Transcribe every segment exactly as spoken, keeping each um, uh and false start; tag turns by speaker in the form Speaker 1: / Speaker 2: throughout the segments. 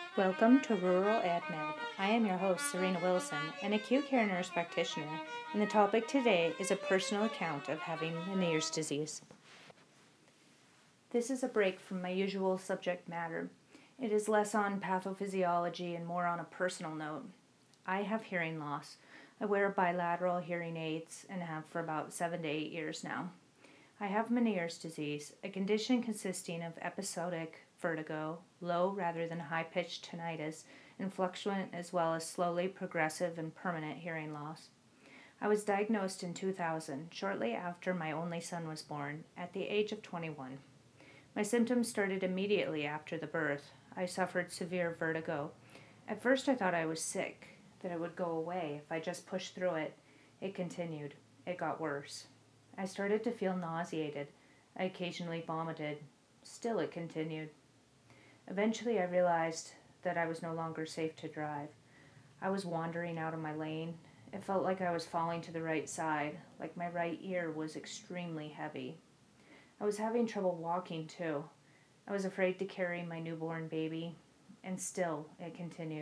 Speaker 1: Welcome to Rural AdMed. I am your host, Serena Wilson, an acute care nurse practitioner, and the topic today is a personal account of having Meniere's disease. This is a break from my usual subject matter. It is less on pathophysiology and more on a personal note. I have hearing loss. I wear bilateral hearing aids and have for about seven to eight years now. I have Meniere's disease, a condition consisting of episodic vertigo, low rather than high-pitched tinnitus, and fluctuant as well as slowly progressive and permanent hearing loss. I was diagnosed in two thousand, shortly after my only son was born, at the age of twenty-one. My symptoms started immediately after the birth. I suffered severe vertigo. At first I thought I was sick, that it would go away if I just pushed through it. It continued. It got worse. I started to feel nauseated. I occasionally vomited. Still it continued. Eventually I realized that I was no longer safe to drive. I was wandering out of my lane. It felt like I was falling to the right side, like my right ear was extremely heavy. I was having trouble walking too. I was afraid to carry my newborn baby, and still it continued.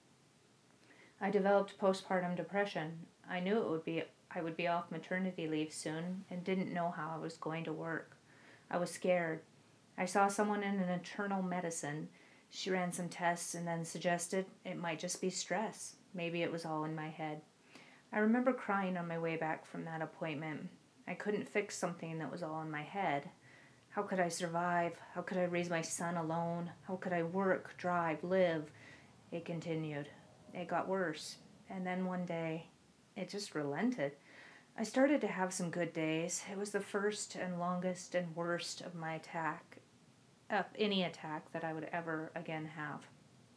Speaker 1: I developed postpartum depression. I knew it would be I would be off maternity leave soon and didn't know how I was going to work. I was scared. I saw someone in an internal medicine. She ran some tests and then suggested it might just be stress. Maybe it was all in my head. I remember crying on my way back from that appointment. I couldn't fix something that was all in my head. How could I survive? How could I raise my son alone? How could I work, drive, live? It continued. It got worse. And then one day, it just relented. I started to have some good days. It was the first and longest and worst of my attack, of any attack that I would ever again have.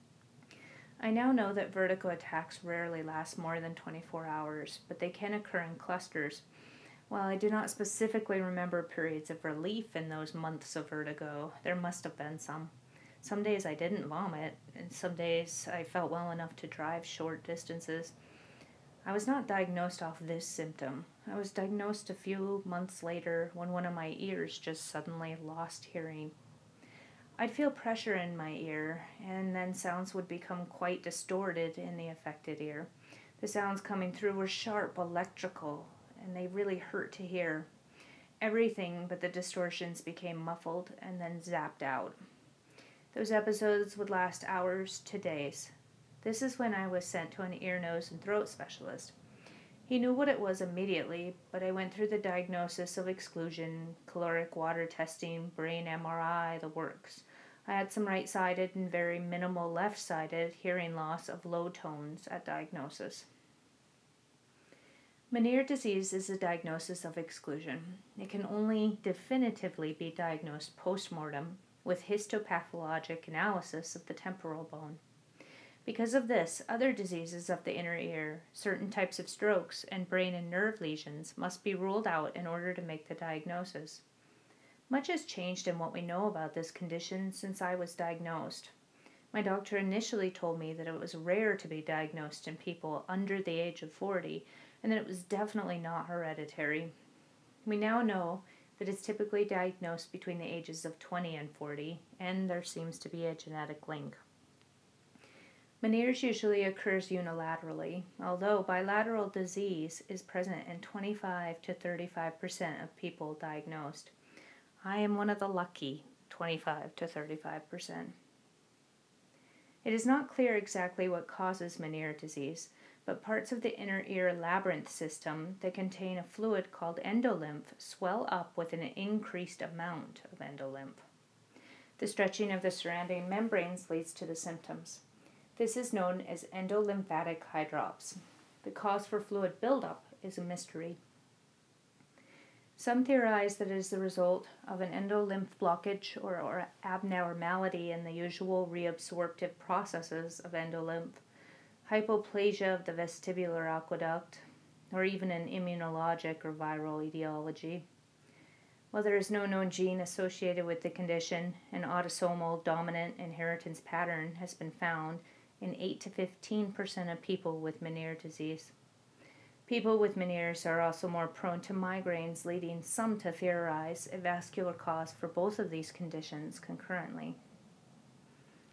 Speaker 1: I now know that vertigo attacks rarely last more than twenty-four hours, but they can occur in clusters. While I do not specifically remember periods of relief in those months of vertigo, there must have been some. Some days I didn't vomit, and some days I felt well enough to drive short distances. I was not diagnosed off this symptom. I was diagnosed a few months later when one of my ears just suddenly lost hearing. I'd feel pressure in my ear, and then sounds would become quite distorted in the affected ear. The sounds coming through were sharp, electrical, and they really hurt to hear. Everything but the distortions became muffled and then zapped out. Those episodes would last hours to days. This is when I was sent to an ear, nose, and throat specialist. He knew what it was immediately, but I went through the diagnosis of exclusion, caloric water testing, brain M R I, the works. I had some right-sided and very minimal left-sided hearing loss of low tones at diagnosis. Meniere disease is a diagnosis of exclusion. It can only definitively be diagnosed post-mortem with histopathologic analysis of the temporal bone. Because of this, other diseases of the inner ear, certain types of strokes, and brain and nerve lesions must be ruled out in order to make the diagnosis. Much has changed in what we know about this condition since I was diagnosed. My doctor initially told me that it was rare to be diagnosed in people under the age of forty, and that it was definitely not hereditary. We now know that it's typically diagnosed between the ages of twenty and forty, and there seems to be a genetic link. Meniere's usually occurs unilaterally, although bilateral disease is present in twenty-five to thirty-five percent of people diagnosed. I am one of the lucky twenty-five to thirty-five percent. It is not clear exactly what causes Meniere disease, but parts of the inner ear labyrinth system that contain a fluid called endolymph swell up with an increased amount of endolymph. The stretching of the surrounding membranes leads to the symptoms. This is known as endolymphatic hydrops. The cause for fluid buildup is a mystery. Some theorize that it is the result of an endolymph blockage or, or abnormality in the usual reabsorptive processes of endolymph, hypoplasia of the vestibular aqueduct, or even an immunologic or viral etiology. While there is no known gene associated with the condition, an autosomal dominant inheritance pattern has been found in eight to fifteen percent of people with Meniere disease. People with Meniere's are also more prone to migraines, leading some to theorize a vascular cause for both of these conditions concurrently.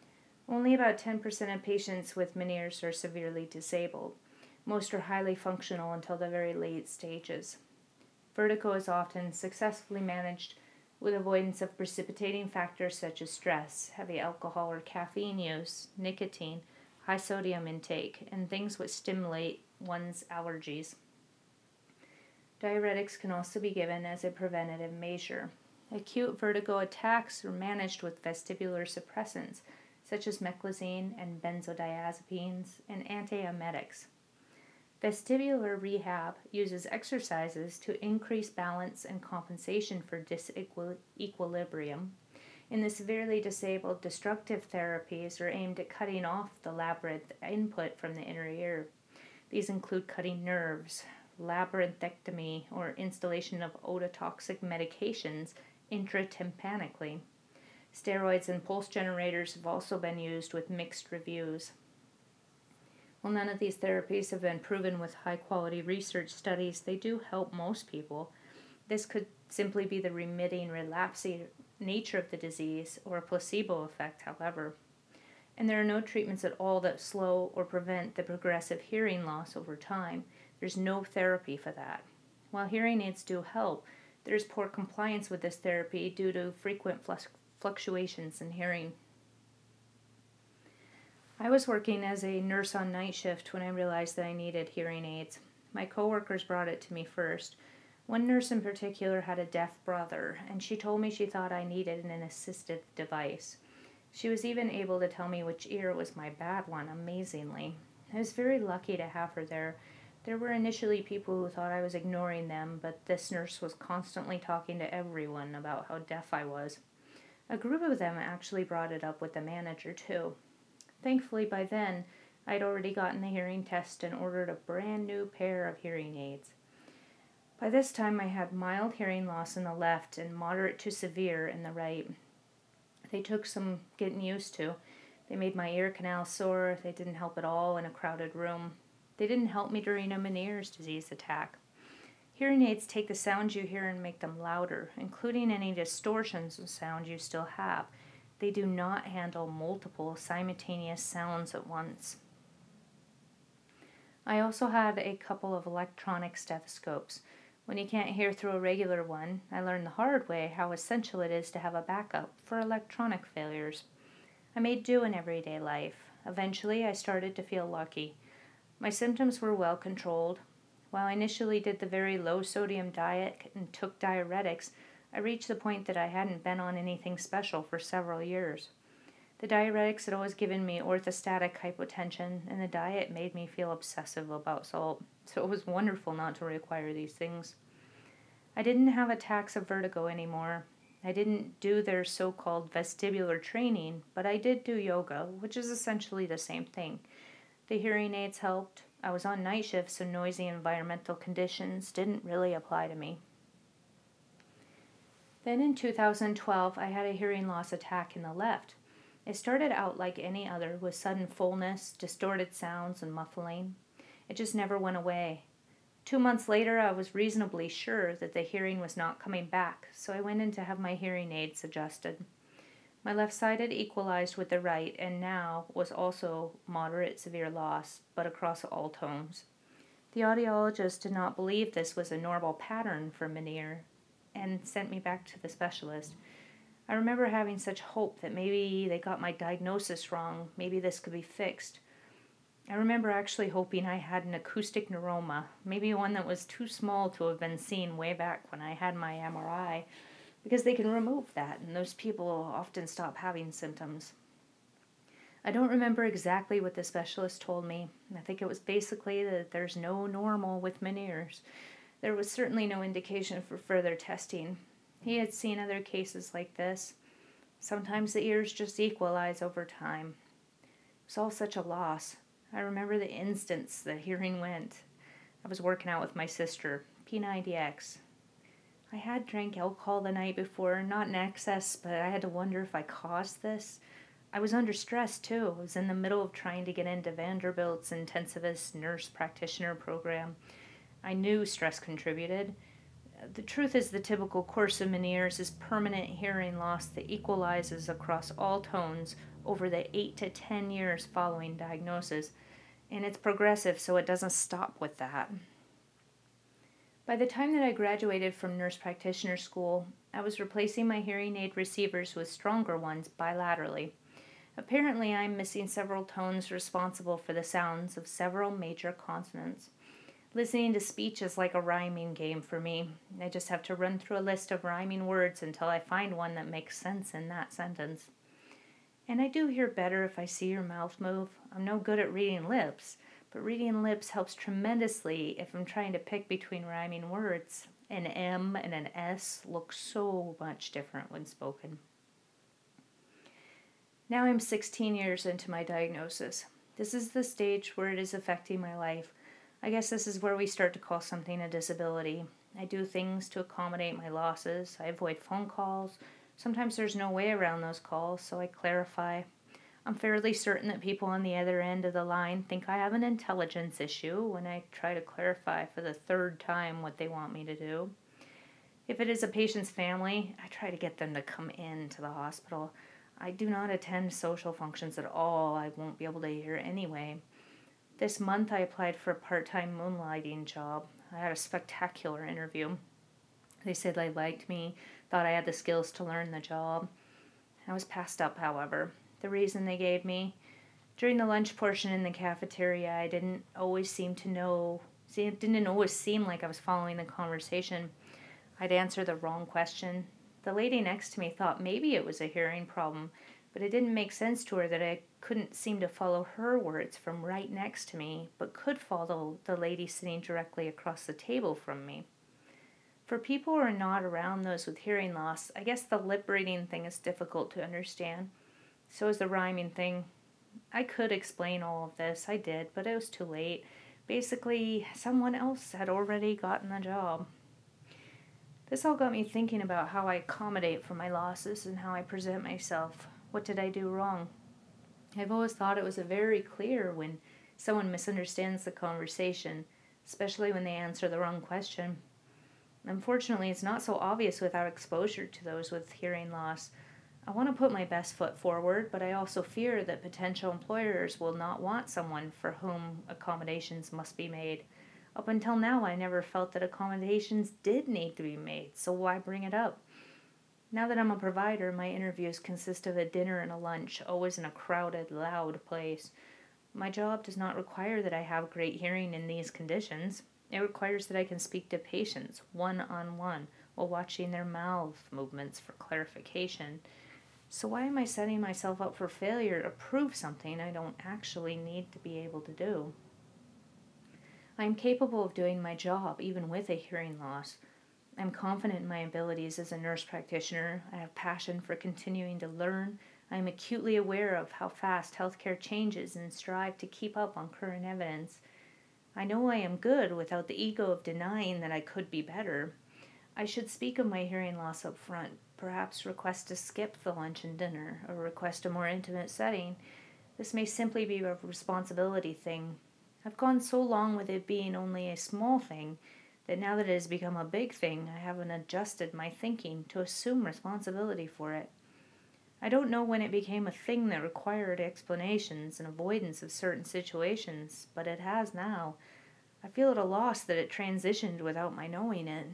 Speaker 1: Only about ten percent of patients with Meniere's are severely disabled. Most are highly functional until the very late stages. Vertigo is often successfully managed with avoidance of precipitating factors such as stress, heavy alcohol or caffeine use, nicotine, high sodium intake, and things which stimulate one's allergies. Diuretics can also be given as a preventative measure. Acute vertigo attacks are managed with vestibular suppressants such as meclizine and benzodiazepines and antiemetics. Vestibular rehab uses exercises to increase balance and compensation for disequilibrium. In the severely disabled, destructive therapies are aimed at cutting off the labyrinth input from the inner ear. These include cutting nerves, labyrinthectomy, or installation of ototoxic medications intratympanically. Steroids and pulse generators have also been used with mixed reviews. While none of these therapies have been proven with high-quality research studies, they do help most people. This could simply be the remitting, relapsing nature of the disease or a placebo effect, however. And there are no treatments at all that slow or prevent the progressive hearing loss over time. There's no therapy for that. While hearing aids do help, there's poor compliance with this therapy due to frequent fluctuations in hearing. I was working as a nurse on night shift when I realized that I needed hearing aids. My coworkers brought it to me first. One nurse in particular had a deaf brother, and she told me she thought I needed an assistive device. She was even able to tell me which ear was my bad one, amazingly. I was very lucky to have her there. There were initially people who thought I was ignoring them, but this nurse was constantly talking to everyone about how deaf I was. A group of them actually brought it up with the manager, too. Thankfully, by then, I'd already gotten the hearing test and ordered a brand new pair of hearing aids. By this time, I had mild hearing loss in the left and moderate to severe in the right. They took some getting used to. They made my ear canal sore. They didn't help at all in a crowded room. They didn't help me during a Meniere's disease attack. Hearing aids take the sounds you hear and make them louder, including any distortions of sound you still have. They do not handle multiple simultaneous sounds at once. I also had a couple of electronic stethoscopes. When you can't hear through a regular one, I learned the hard way how essential it is to have a backup for electronic failures. I made do in everyday life. Eventually, I started to feel lucky. My symptoms were well controlled. While I initially did the very low-sodium diet and took diuretics, I reached the point that I hadn't been on anything special for several years. The diuretics had always given me orthostatic hypotension, and the diet made me feel obsessive about salt, so it was wonderful not to require these things. I didn't have attacks of vertigo anymore. I didn't do their so-called vestibular training, but I did do yoga, which is essentially the same thing. The hearing aids helped. I was on night shift, so noisy environmental conditions didn't really apply to me. Then in two thousand twelve, I had a hearing loss attack in the left. It started out like any other, with sudden fullness, distorted sounds, and muffling. It just never went away. Two months later, I was reasonably sure that the hearing was not coming back, so I went in to have my hearing aids adjusted. My left-sided equalized with the right, and now was also moderate severe loss, but across all tones. The audiologist did not believe this was a normal pattern for Meniere, and sent me back to the specialist. I remember having such hope that maybe they got my diagnosis wrong, maybe this could be fixed. I remember actually hoping I had an acoustic neuroma, maybe one that was too small to have been seen way back when I had my M R I, because they can remove that, and those people often stop having symptoms. I don't remember exactly what the specialist told me. I think it was basically that there's no normal with Meniere's. There was certainly no indication for further testing. He had seen other cases like this. Sometimes the ears just equalize over time. It was all such a loss. I remember the instance the hearing went. I was working out with my sister, P ninety X. I had drank alcohol the night before, not in excess, but I had to wonder if I caused this. I was under stress, too. I was in the middle of trying to get into Vanderbilt's intensivist nurse practitioner program. I knew stress contributed. The truth is the typical course of Meniere's is permanent hearing loss that equalizes across all tones over the eight to ten years following diagnosis, and it's progressive, so it doesn't stop with that. By the time that I graduated from nurse practitioner school, I was replacing my hearing aid receivers with stronger ones bilaterally. Apparently, I'm missing several tones responsible for the sounds of several major consonants. Listening to speech is like a rhyming game for me. I just have to run through a list of rhyming words until I find one that makes sense in that sentence. And I do hear better if I see your mouth move. I'm no good at reading lips, but reading lips helps tremendously if I'm trying to pick between rhyming words. An M and an S look so much different when spoken. Now I'm sixteen years into my diagnosis. This is the stage where it is affecting my life. I guess this is where we start to call something a disability. I do things to accommodate my losses. I avoid phone calls. Sometimes there's no way around those calls, so I clarify. I'm fairly certain that people on the other end of the line think I have an intelligence issue when I try to clarify for the third time what they want me to do. If it is a patient's family, I try to get them to come in to the hospital. I do not attend social functions at all. I won't be able to hear anyway. This month I applied for a part-time moonlighting job. I had a spectacular interview. They said they liked me, thought I had the skills to learn the job. I was passed up, however. The reason they gave me, during the lunch portion in the cafeteria, I didn't always seem to know, see, it didn't always seem like I was following the conversation. I'd answer the wrong question. The lady next to me thought maybe it was a hearing problem, but it didn't make sense to her that I couldn't seem to follow her words from right next to me, but could follow the lady sitting directly across the table from me. For people who are not around those with hearing loss, I guess the lip reading thing is difficult to understand. So is the rhyming thing. I could explain all of this, I did, but it was too late. Basically, someone else had already gotten the job. This all got me thinking about how I accommodate for my losses and how I present myself. What did I do wrong? I've always thought it was very clear when someone misunderstands the conversation, especially when they answer the wrong question. Unfortunately, it's not so obvious without exposure to those with hearing loss. I want to put my best foot forward, but I also fear that potential employers will not want someone for whom accommodations must be made. Up until now, I never felt that accommodations did need to be made, so why bring it up? Now that I'm a provider, my interviews consist of a dinner and a lunch, always in a crowded, loud place. My job does not require that I have great hearing in these conditions. It requires that I can speak to patients one-on-one while watching their mouth movements for clarification. So why am I setting myself up for failure to prove something I don't actually need to be able to do? I am capable of doing my job even with a hearing loss. I'm confident in my abilities as a nurse practitioner. I have passion for continuing to learn. I am acutely aware of how fast healthcare changes and strive to keep up on current evidence. I know I am good without the ego of denying that I could be better. I should speak of my hearing loss up front, perhaps request to skip the lunch and dinner, or request a more intimate setting. This may simply be a responsibility thing. I've gone so long with it being only a small thing that now that it has become a big thing, I haven't adjusted my thinking to assume responsibility for it. I don't know when it became a thing that required explanations and avoidance of certain situations, but it has now. I feel at a loss that it transitioned without my knowing it.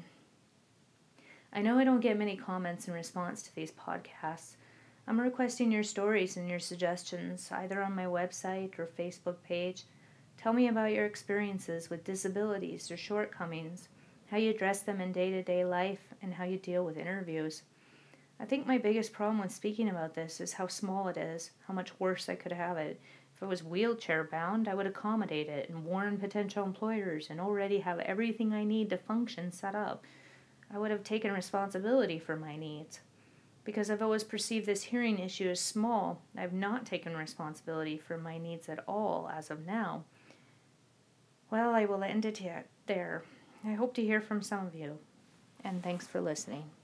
Speaker 1: I know I don't get many comments in response to these podcasts. I'm requesting your stories and your suggestions, either on my website or Facebook page. Tell me about your experiences with disabilities or shortcomings, how you address them in day-to-day life, and how you deal with interviews. I think my biggest problem with speaking about this is how small it is, how much worse I could have it. If it was wheelchair-bound, I would accommodate it and warn potential employers and already have everything I need to function set up. I would have taken responsibility for my needs. Because I've always perceived this hearing issue as small, I've not taken responsibility for my needs at all as of now. Well, I will end it there. I hope to hear from some of you, and thanks for listening.